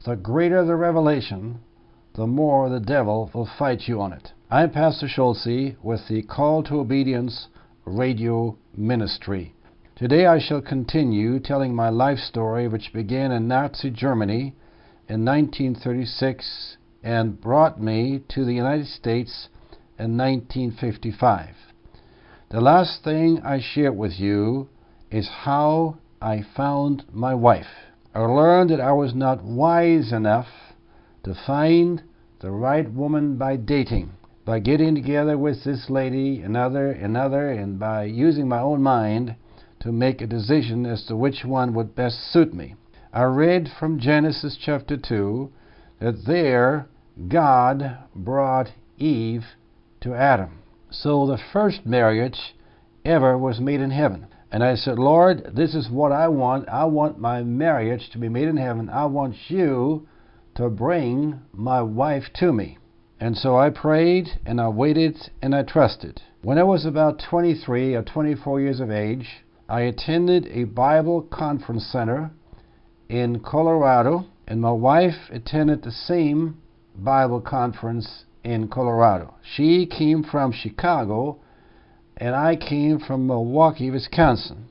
the greater the revelation, the more the devil will fight you on it. I'm Pastor Schulze with the Call to Obedience radio ministry. Today I shall continue telling my life story, which began in Nazi Germany in 1936 and brought me to the United States in 1955. The last thing I shared with you is how I found my wife. I learned that I was not wise enough to find the right woman by dating, by getting together with this lady, another, and by using my own mind to make a decision as to which one would best suit me. I read from Genesis chapter 2 that there God brought Eve to Adam. So the first marriage ever was made in heaven. And I said, Lord, this is what I want. I want my marriage to be made in heaven. I want you to bring my wife to me. And so I prayed, and I waited, and I trusted. When I was about 23 or 24 years of age, I attended a Bible conference center in Colorado, and my wife attended the same Bible conference in Colorado. She came from Chicago, and I came from Milwaukee, Wisconsin.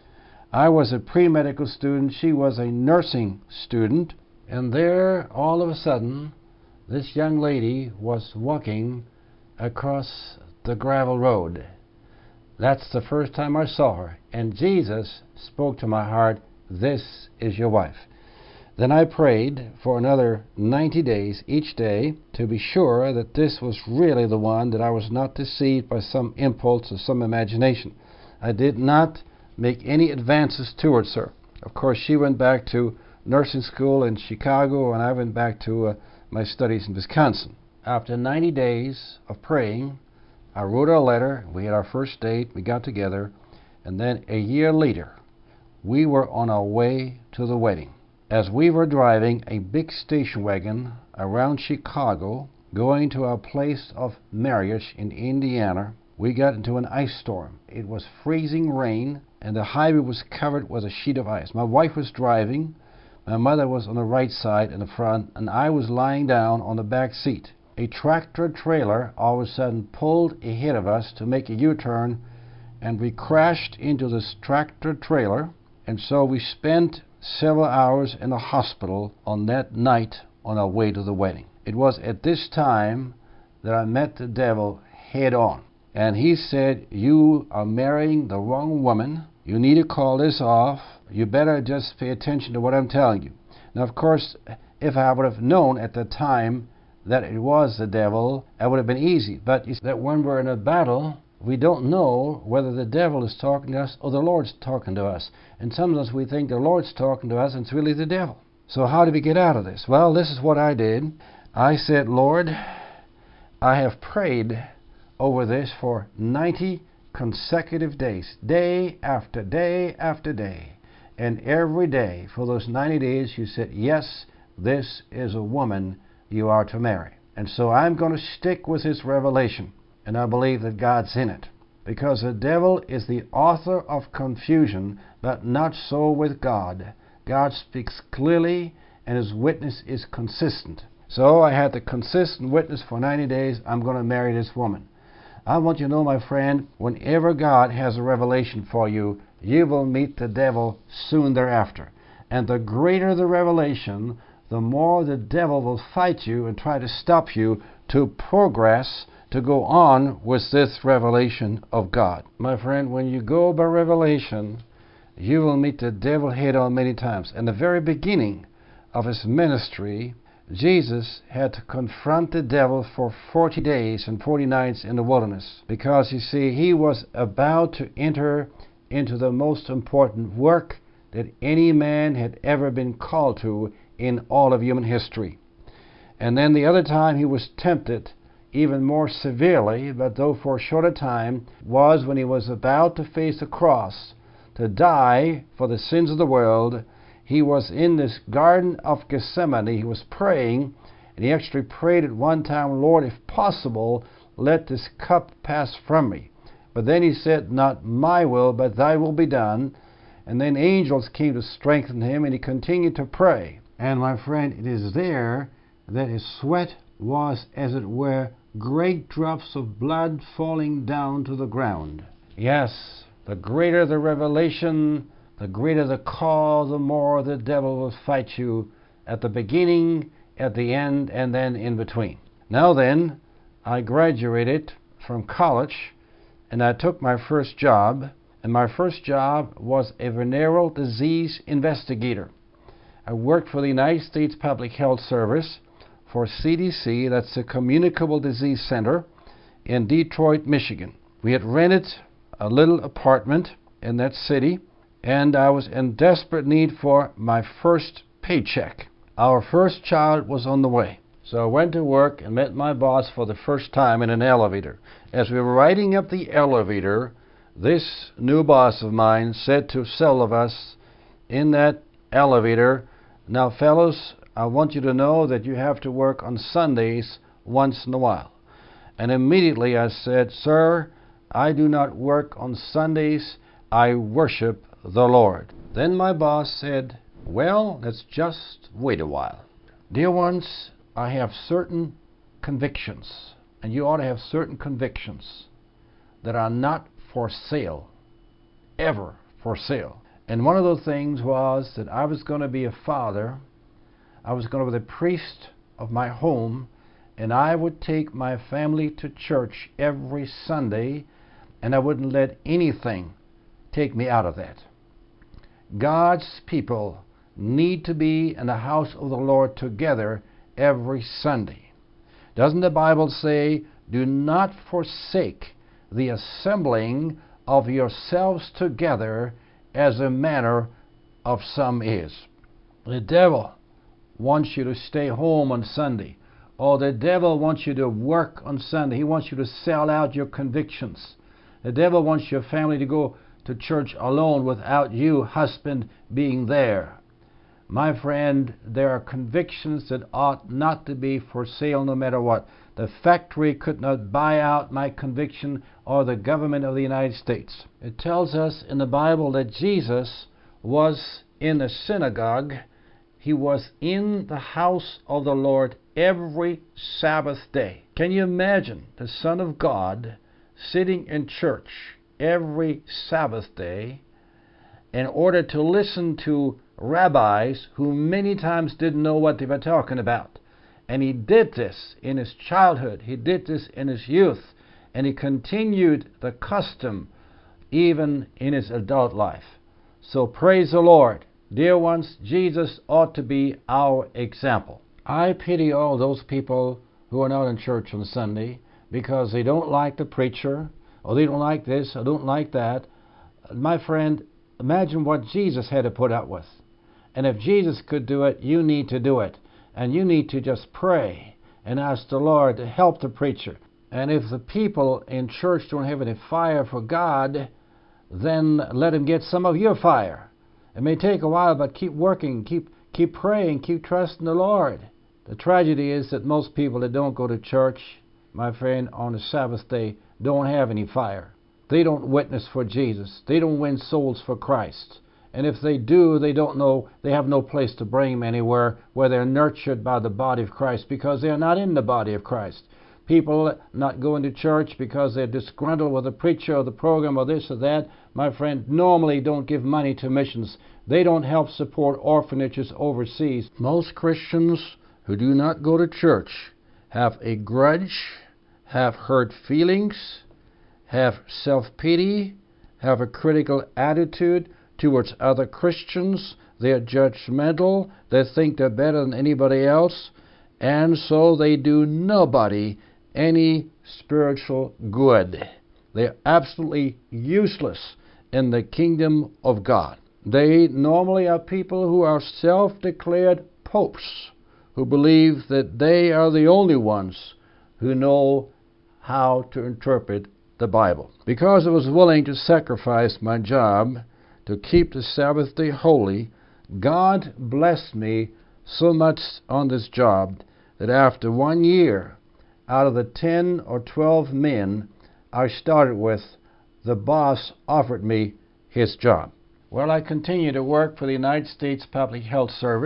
I was a pre-medical student. She was a nursing student. And there, all of a sudden, this young lady was walking across the gravel road. That's the first time I saw her. And Jesus spoke to my heart, "This is your wife." Then I prayed for another 90 days each day to be sure that this was really the one, that I was not deceived by some impulse or some imagination. I did not make any advances towards her. Of course, she went back to nursing school in Chicago, and I went back to my studies in Wisconsin. After 90 days of praying, I wrote her a letter. We had our first date. We got together. And then a year later, we were on our way to the wedding. As we were driving a big station wagon around Chicago, going to our place of marriage in Indiana, we got into an ice storm. It was freezing rain, and the highway was covered with a sheet of ice. My wife was driving, my mother was on the right side in the front, and I was lying down on the back seat. A tractor trailer all of a sudden pulled ahead of us to make a U-turn, and we crashed into this tractor trailer, and so we spent several hours in the hospital on that night on our way to the wedding. It was at this time that I met the devil head on. And he said, "You are marrying the wrong woman. You need to call this off. You better just pay attention to what I'm telling you." Now, of course, if I would have known at the time that it was the devil, it would have been easy. But you see that when we're in a battle, we don't know whether the devil is talking to us or the Lord's talking to us. And sometimes we think the Lord's talking to us and it's really the devil. So how do we get out of this? Well, this is what I did. I said, "Lord, I have prayed over this for 90 consecutive days, day after day after day. And every day for those 90 days you said, yes, this is a woman you are to marry. And so I'm going to stick with this revelation. And I believe that God's in it. Because the devil is the author of confusion, but not so with God. God speaks clearly, and his witness is consistent. So I had the consistent witness for 90 days. I'm going to marry this woman. I want you to know, my friend, whenever God has a revelation for you, you will meet the devil soon thereafter. And the greater the revelation, the more the devil will fight you and try to stop you to progress, to go on with this revelation of God. My friend, when you go by revelation, you will meet the devil head on many times. In the very beginning of his ministry, Jesus had to confront the devil for 40 days and 40 nights in the wilderness. Because, you see, he was about to enter into the most important work that any man had ever been called to in all of human history. And then the other time he was tempted even more severely, but though for a shorter time, was when he was about to face the cross, to die for the sins of the world. He was in this Garden of Gethsemane. He was praying, and he actually prayed at one time, "Lord, if possible, let this cup pass from me." But then he said, "Not my will, but thy will be done." And then angels came to strengthen him, and he continued to pray. And my friend, it is there that his sweat was, as it were, great drops of blood falling down to the ground. Yes, the greater the revelation, the greater the call, the more the devil will fight you at the beginning, at the end, and then in between. Now then, I graduated from college, and I took my first job, and my first job was a venereal disease investigator. I worked for the United States Public Health Service for CDC, that's the Communicable Disease Center, in Detroit, Michigan. We had rented a little apartment in that city, and I was in desperate need for my first paycheck. Our first child was on the way. So I went to work and met my boss for the first time in an elevator. As we were riding up the elevator, this new boss of mine said to several of us in that elevator, "Now, fellows, I want you to know that you have to work on Sundays once in a while." And immediately I said, "Sir, I do not work on Sundays. I worship the Lord." Then my boss said, "Well, let's just wait a while. Dear ones, I have certain convictions, and you ought to have certain convictions that are not for sale, ever for sale." And one of those things was that I was going to be a father. I was going to be the priest of my home, and I would take my family to church every Sunday, and I wouldn't let anything take me out of that. God's people need to be in the house of the Lord together every Sunday. Doesn't the Bible say, "Do not forsake the assembling of yourselves together as a manner of some is"? The devil wants you to stay home on Sunday, or the devil wants you to work on Sunday. He wants you to sell out your convictions. The devil wants your family to go to church alone without you, husband, being there. My friend, there are convictions that ought not to be for sale no matter what. The factory could not buy out my conviction, or the government of the United States. It tells us in the Bible that Jesus was in a synagogue. He was in the house of the Lord every Sabbath day. Can you imagine the Son of God sitting in church every Sabbath day in order to listen to rabbis who many times didn't know what they were talking about? And he did this in his childhood. He did this in his youth. And he continued the custom even in his adult life. So praise the Lord. Dear ones, Jesus ought to be our example. I pity all those people who are not in church on Sunday because they don't like the preacher, or they don't like this, or don't like that. My friend, imagine what Jesus had to put up with. And if Jesus could do it, you need to do it. And you need to just pray and ask the Lord to help the preacher. And if the people in church don't have any fire for God, then let him get some of your fire. It may take a while, but keep working, keep praying, keep trusting the Lord. The tragedy is that most people that don't go to church, my friend, on the Sabbath day, don't have any fire. They don't witness for Jesus. They don't win souls for Christ. And if they do, they have no place to bring them anywhere where they're nurtured by the body of Christ, because they're not in the body of Christ. People not going to church because they're disgruntled with the preacher or the program or this or that, my friend, normally don't give money to missions. They don't help support orphanages overseas. Most Christians who do not go to church have a grudge, have hurt feelings, have self-pity, have a critical attitude towards other Christians. They're judgmental. They think they're better than anybody else. And so they do nobody any spiritual good. They're absolutely useless in the kingdom of God. They normally are people who are self-declared popes, who believe that they are the only ones who know how to interpret the Bible. Because I was willing to sacrifice my job to keep the Sabbath day holy, God blessed me so much on this job that after 1 year, out of the 10 or 12 men I started with, the boss offered me his job. Well, I continued to work for the United States Public Health Service,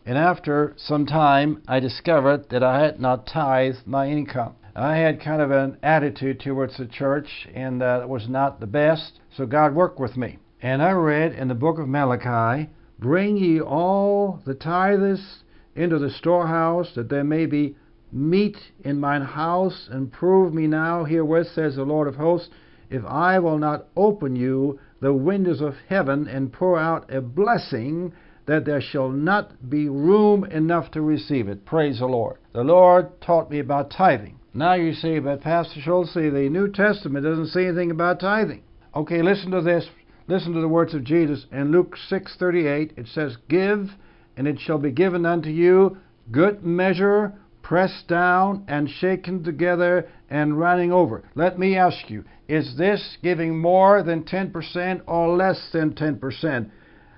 And after some time, I discovered that I had not tithed my income. I had kind of an attitude towards the church, and it was not the best, so God worked with me. And I read in the book of Malachi, "Bring ye all the tithes into the storehouse, that there may be meat in mine house, and prove me now herewith, says the Lord of hosts, if I will not open you the windows of heaven and pour out a blessing, that there shall not be room enough to receive it." Praise the Lord. The Lord taught me about tithing. Now you say, but Pastor Schultz, the New Testament doesn't say anything about tithing. Okay, listen to this. Listen to the words of Jesus. In Luke 6:38, it says, "Give, and it shall be given unto you, good measure, pressed down and shaken together and running over." Let me ask you, is this giving more than 10% or less than 10%?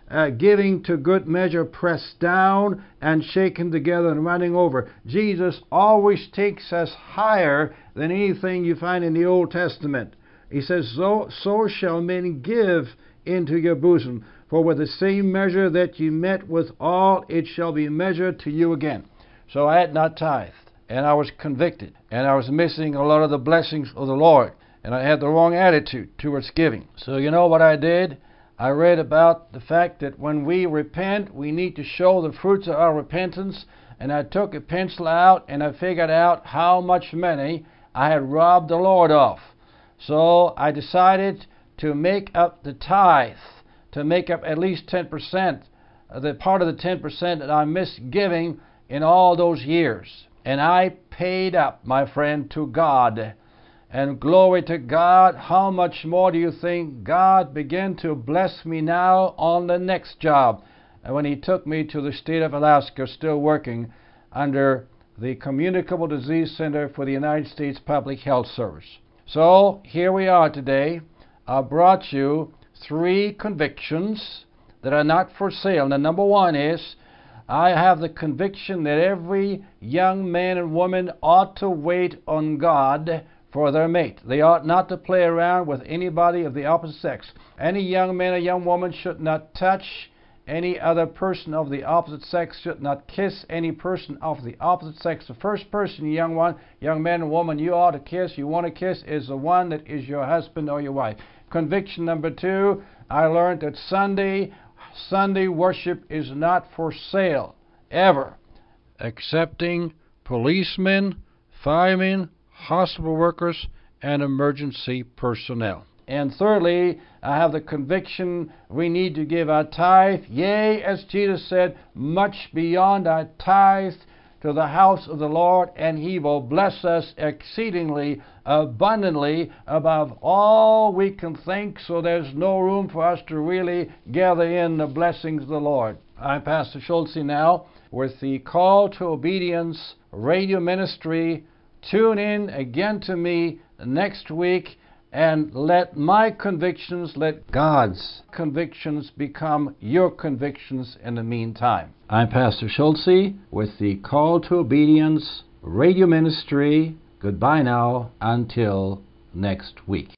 Giving to good measure, pressed down and shaken together and running over. Jesus always takes us higher than anything you find in the Old Testament. He says, so shall men give into your bosom, for with the same measure that you met withal, it shall be measured to you again. So I had not tithed, and I was convicted, and I was missing a lot of the blessings of the Lord, and I had the wrong attitude towards giving. So you know what I did? I read about the fact that when we repent, we need to show the fruits of our repentance, and I took a pencil out and I figured out how much money I had robbed the Lord of. So I decided to make up the tithe, to make up at least 10%, the part of the 10% that I missed giving in all those years. And I paid up, my friend, to God. And glory to God, how much more do you think God began to bless me now on the next job, when He took me to the state of Alaska, still working under the Communicable Disease Center for the United States Public Health Service. So here we are today. I brought you 3 convictions that are not for sale. Now, number 1 is, I have the conviction that every young man and woman ought to wait on God for their mate. They ought not to play around with anybody of the opposite sex. Any young man or young woman should not touch any other person of the opposite sex, should not kiss any person of the opposite sex. The first person, young man or woman, you ought to kiss, you want to kiss, is the one that is your husband or your wife. Conviction number 2, I learned that Sunday worship is not for sale, ever. Accepting policemen, firemen, hospital workers, and emergency personnel. And thirdly, I have the conviction we need to give our tithe, yea, as Jesus said, much beyond our tithe, to the house of the Lord, and He will bless us exceedingly abundantly above all we can think, so there's no room for us to really gather in the blessings of the Lord. I'm Pastor Schultz now with the Call to Obedience radio ministry. Tune in again to me next week, and let my convictions, let God's convictions become your convictions in the meantime. I'm Pastor Schultz with the Call to Obedience radio ministry. Goodbye now until next week.